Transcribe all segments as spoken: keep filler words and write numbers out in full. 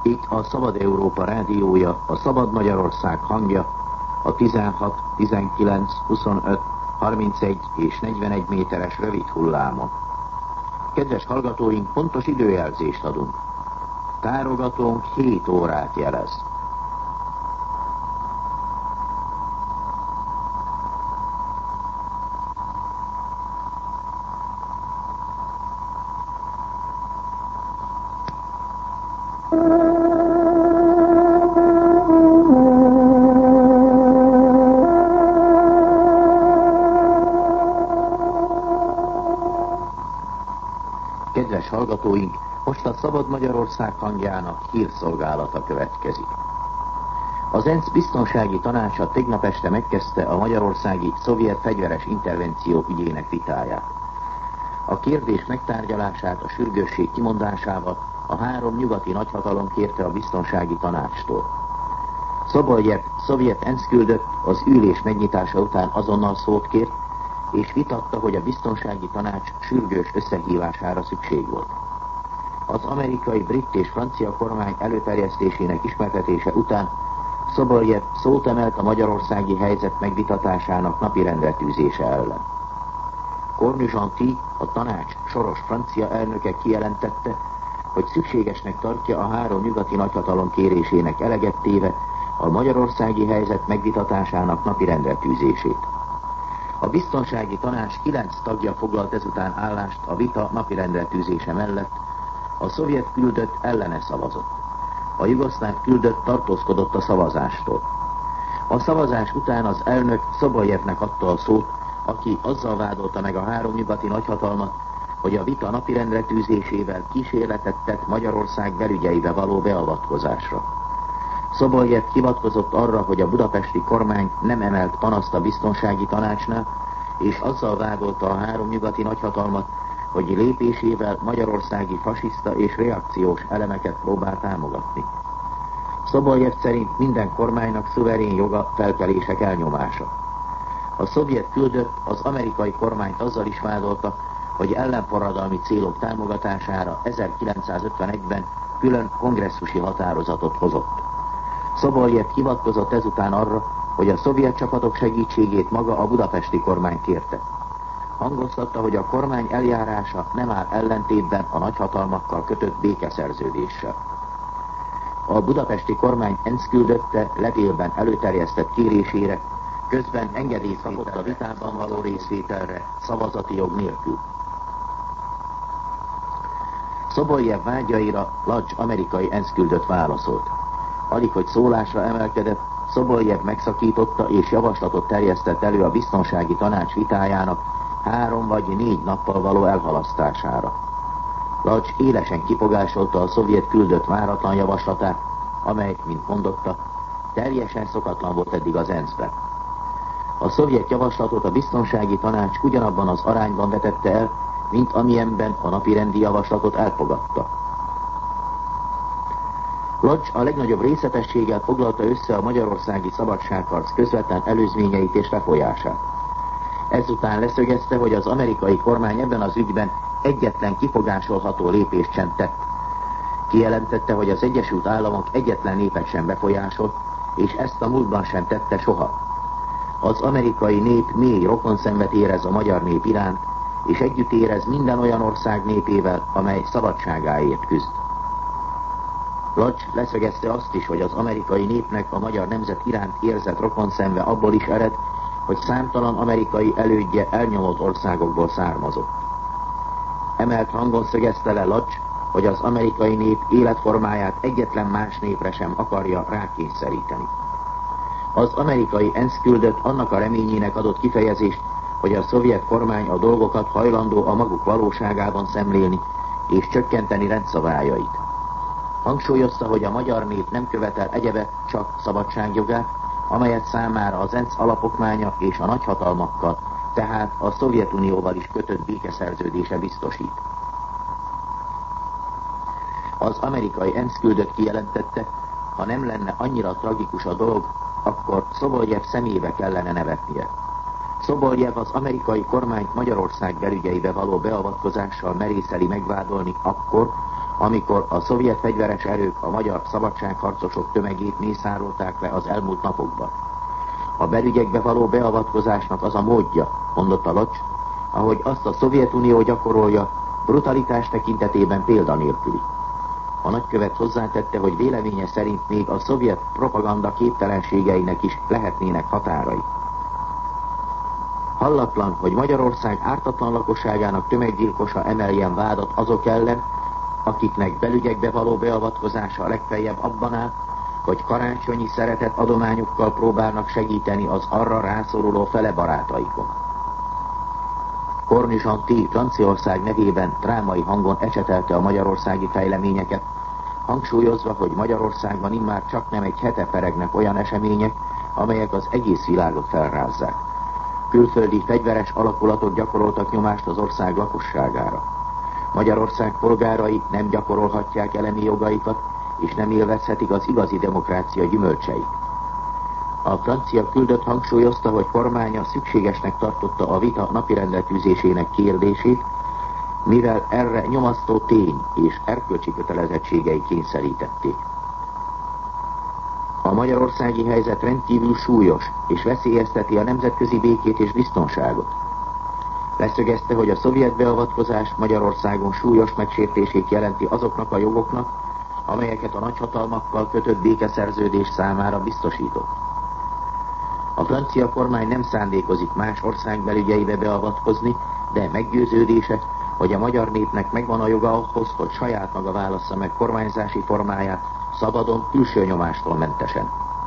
Itt a Szabad Európa rádiója, a Szabad Magyarország hangja, a tizenhat, tizenkilenc, huszonöt, harmincegy és negyvenegy méteres rövid hullámon. Kedves hallgatóink, pontos időjelzést adunk. Tárogatónk hét órát jelez. Kedves hallgatóink, most a Szabad Magyarország hangjának hírszolgálata következik. Az ENSZ biztonsági tanácsa tegnap este megkezdte a magyarországi szovjet fegyveres intervenció ügyének vitáját. A kérdés megtárgyalását a sürgősség kimondásával a három nyugati nagyhatalom kérte a biztonsági tanácstól. Szoboljev szovjet ENSZ küldött az ülés megnyitása után azonnal szót kért, és vitatta, hogy a biztonsági tanács sürgős összehívására szükség volt. Az amerikai, brit és francia kormány előterjesztésének ismertetése után Szoboljev szót emelt a magyarországi helyzet megvitatásának napirendre tűzése ellen. Cornut-Gentille, a tanács soros francia elnöke kijelentette, hogy szükségesnek tartja a három nyugati nagyhatalom kérésének eleget téve a magyarországi helyzet megvitatásának napirendre tűzését. A biztonsági tanács kilenc tagja foglalt ezután állást a vita napirendre tűzése mellett, a szovjet küldött ellene szavazott. A jugoszláv küldött tartózkodott a szavazástól. A szavazás után az elnök Szoboljevnek adta a szót, aki azzal vádolta meg a három nyugati nagyhatalmat, hogy a vita napirendre tűzésével kísérletet tett Magyarország belügyeibe való beavatkozásra. Szoboljev hivatkozott arra, hogy a budapesti kormány nem emelt panaszt a biztonsági tanácsnál, és azzal vádolta a három nyugati nagyhatalmat, hogy lépésével magyarországi fasiszta és reakciós elemeket próbál támogatni. Szoboljev szerint minden kormánynak szuverén joga felkelések elnyomása. A szovjet küldött az amerikai kormányt azzal is vádolta, hogy ellenforradalmi célok támogatására ezerkilencszázötvenegyben külön kongresszusi határozatot hozott. Szoboljev hivatkozott ezután arra, hogy a szovjet csapatok segítségét maga a budapesti kormány kérte. Hangoztatta, hogy a kormány eljárása nem áll ellentétben a nagyhatalmakkal kötött békeszerződéssel. A budapesti kormány ENSZ küldötte levélben előterjesztett kérésére közben engedélyt kapott a vitában való részvételre szavazati jog nélkül. Szoboljev vágyaira Lodge amerikai ENSZ küldött válaszolt. Alig, hogy szólásra emelkedett, Szoboljev megszakította és javaslatot terjesztett elő a biztonsági tanács vitájának három vagy négy nappal való elhalasztására. Lodge élesen kifogásolta a szovjet küldött váratlan javaslatát, amely, mint mondotta, teljesen szokatlan volt eddig az ENSZ-ben. A szovjet javaslatot a biztonsági tanács ugyanabban az arányban vetette el, mint amilyenben a napirendi javaslatot elfogadta. Lodge a legnagyobb részletességgel foglalta össze a magyarországi szabadságharc közvetlen előzményeit és lefolyását. Ezután leszögezte, hogy az amerikai kormány ebben az ügyben egyetlen kifogásolható lépést sem tett. Kijelentette, hogy az Egyesült Államok egyetlen népet sem befolyásolt, és ezt a múltban sem tette soha. Az amerikai nép mély rokonszenvet érez a magyar nép iránt, és együtt érez minden olyan ország népével, amely szabadságáért küzd. Lodge leszögezte azt is, hogy az amerikai népnek a magyar nemzet iránt érzett rokonszenve abból is ered, hogy számtalan amerikai elődje elnyomott országokból származott. Emelt hangon szögezte le Lodge, hogy az amerikai nép életformáját egyetlen más népre sem akarja rákényszeríteni. Az amerikai ENSZ küldött annak a reményének adott kifejezést, hogy a szovjet kormány a dolgokat hajlandó a maguk valóságában szemlélni és csökkenteni rendszabályait. Hangsúlyozta, hogy a magyar nép nem követel egyebet, csak szabadságjogát, amelyet számára az ENSZ alapokmánya és a nagyhatalmakkal, tehát a Szovjetunióval is kötött békeszerződése biztosít. Az amerikai ENSZ küldött kijelentette, ha nem lenne annyira tragikus a dolog, akkor Szoboljev szemébe kellene nevetnie. Szoboljev az amerikai kormányt Magyarország belügyeibe való beavatkozással merészeli megvádolni akkor, amikor a szovjet fegyveres erők a magyar szabadságharcosok tömegét mészárolták le az elmúlt napokban. A belügyekbe való beavatkozásnak az a módja, mondotta Lodge, ahogy azt a Szovjetunió gyakorolja, brutalitás tekintetében példanélküli. A nagykövet hozzátette, hogy véleménye szerint még a szovjet propaganda képtelenségeinek is lehetnének határai. Hallatlan, hogy Magyarország ártatlan lakosságának tömeggyilkosa emeljen vádat azok ellen, akiknek belügyekbe való beavatkozása legfeljebb abban áll, hogy karácsonyi szeretet adományokkal próbálnak segíteni az arra rászoruló fele barátaikon. Cornut-Gentille Franciaország nevében drámai hangon ecsetelte a magyarországi fejleményeket, hangsúlyozva, hogy Magyarországban immár csak nem egy hete peregnek olyan események, amelyek az egész világot felrázzák. Külföldi fegyveres alakulatok gyakoroltak nyomást az ország lakosságára. Magyarország polgárai nem gyakorolhatják elemi jogaikat, és nem élvezhetik az igazi demokrácia gyümölcseit. A francia küldött hangsúlyozta, hogy kormánya szükségesnek tartotta a vita napirendre tűzésének kérdését, mivel erre nyomasztó tény és erkölcsi kötelezettségei kényszerítették. A magyarországi helyzet rendkívül súlyos, és veszélyezteti a nemzetközi békét és biztonságot. Leszögezte, hogy a szovjet beavatkozás Magyarországon súlyos megsértését jelenti azoknak a jogoknak, amelyeket a nagyhatalmakkal kötött békeszerződés számára biztosított. A francia kormány nem szándékozik más ország belügyeibe beavatkozni, de meggyőződése, hogy a magyar népnek megvan a joga ahhoz, hogy saját maga válassza meg kormányzási formáját, szabadon, külső nyomástól mentesen.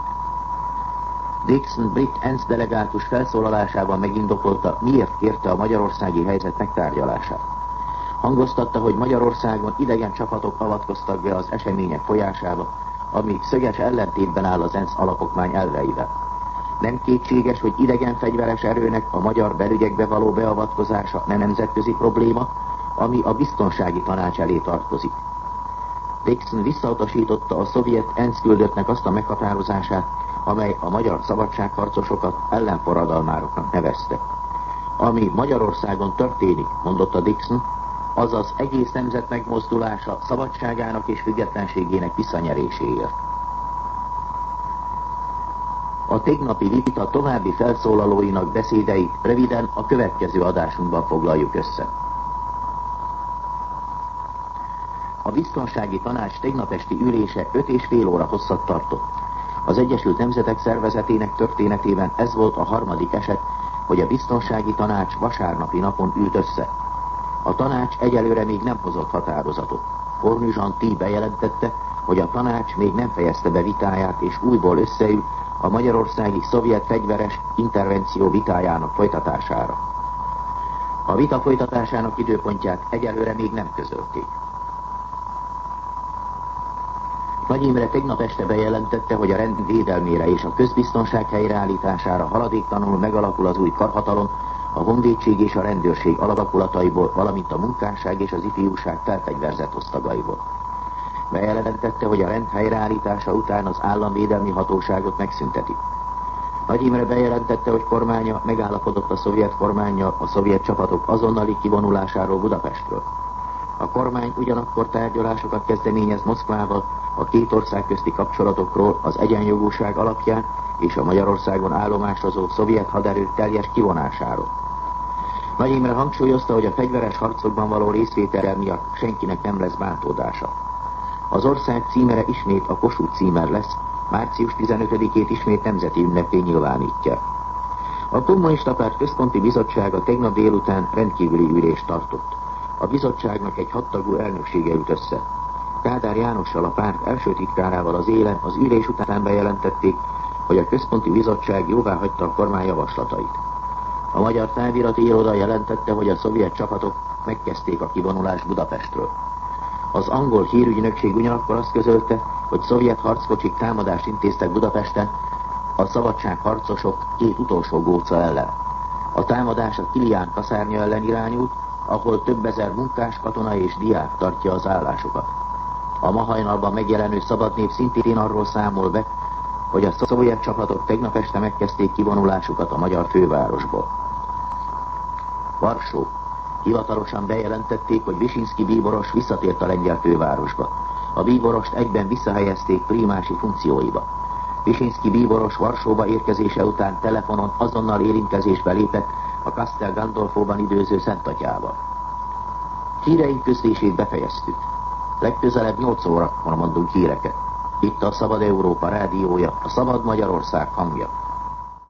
Dixon brit ENSZ delegátus felszólalásában megindokolta, miért kérte a magyarországi helyzet megtárgyalását. Hangoztatta, hogy Magyarországon idegen csapatok avatkoztak be az események folyásába, ami szöges ellentétben áll az ENSZ alapokmány elveivel. Nem kétséges, hogy idegen fegyveres erőnek a magyar belügyekbe való beavatkozása ne nemzetközi probléma, ami a biztonsági tanács elé tartozik. Dixon visszautasította a szovjet ENSZ küldöttnek azt a meghatározását, amely a magyar szabadságharcosokat ellenforradalmároknak nevezte. Ami Magyarországon történik, mondotta Dixon, az az egész nemzet megmozdulása szabadságának és függetlenségének visszanyeréséért. A tegnapi vita további felszólalóinak beszédeit röviden a következő adásunkban foglaljuk össze. A Biztonsági Tanács tegnap esti ülése öt és fél óra hosszat tartott. Az Egyesült Nemzetek Szervezetének történetében ez volt a harmadik eset, hogy a Biztonsági Tanács vasárnapi napon ült össze. A tanács egyelőre még nem hozott határozatot. Cornut-Gentille bejelentette, hogy a tanács még nem fejezte be vitáját, és újból összeül a magyarországi szovjet fegyveres intervenció vitájának folytatására. A vita folytatásának időpontját egyelőre még nem közölték. Nagy Imre tegnap este bejelentette, hogy a rend védelmére és a közbiztonság helyreállítására haladéktalanul megalakul az új karhatalom, a honvédség és a rendőrség alapkulataiból, valamint a munkásság és az ifjúság felfegyverzett osztagaiból. Bejelentette, hogy a rend helyreállítása után az államvédelmi hatóságot megszünteti. Nagy Imre bejelentette, hogy kormánya megállapodott a szovjet kormánnyal a szovjet csapatok azonnali kivonulásáról Budapestről. A kormány ugyanakkor tárgyalásokat kezdeményez Moszkvával a két ország közti kapcsolatokról az egyenjogúság alapján és a Magyarországon állomásozó szovjet haderő teljes kivonásáról. Nagy Imre hangsúlyozta, hogy a fegyveres harcokban való részvétel miatt senkinek nem lesz bántódása. Az ország címere ismét a Kossuth címer lesz, március tizenötödikét ismét nemzeti ünnepé nyilvánítja. A Kommunista Párt Központi Bizottsága tegnap délután rendkívüli ülést tartott. A bizottságnak egy hattagú elnöksége ült össze. Kádár Jánossal, a párt első titkárával az élen az ülés után bejelentették, hogy a Központi Bizottság jóváhagyta a kormány javaslatait. A Magyar Távirati Iroda jelentette, hogy a szovjet csapatok megkezdték a kivonulást Budapestről. Az angol hírügynökség ugyanakkor azt közölte, hogy szovjet harckocsik támadást intéztek Budapesten a szabadságharcosok két utolsó góca ellen. A támadás a Kilián kaszárnya ellen irányult, ahol több ezer munkás, katona és diák tartja az állásokat. A ma hajnalban megjelenő Szabadnép szintén arról számol be, hogy a szovjet csapatok tegnap este megkezdték kivonulásukat a magyar fővárosból. Varsó. Hivatalosan bejelentették, hogy Visinszky bíboros visszatért a lengyel fővárosba. A bíborost egyben visszahelyezték primási funkcióiba. Visinszky bíboros Varsóba érkezése után telefonon azonnal érintkezésbe lépett a Castel Gandolfóban időző Szent Atyával. Híreink közlését befejeztük. Legközelebb nyolc órakor mondunk híreket. Itt a Szabad Európa rádiója, a Szabad Magyarország hangja.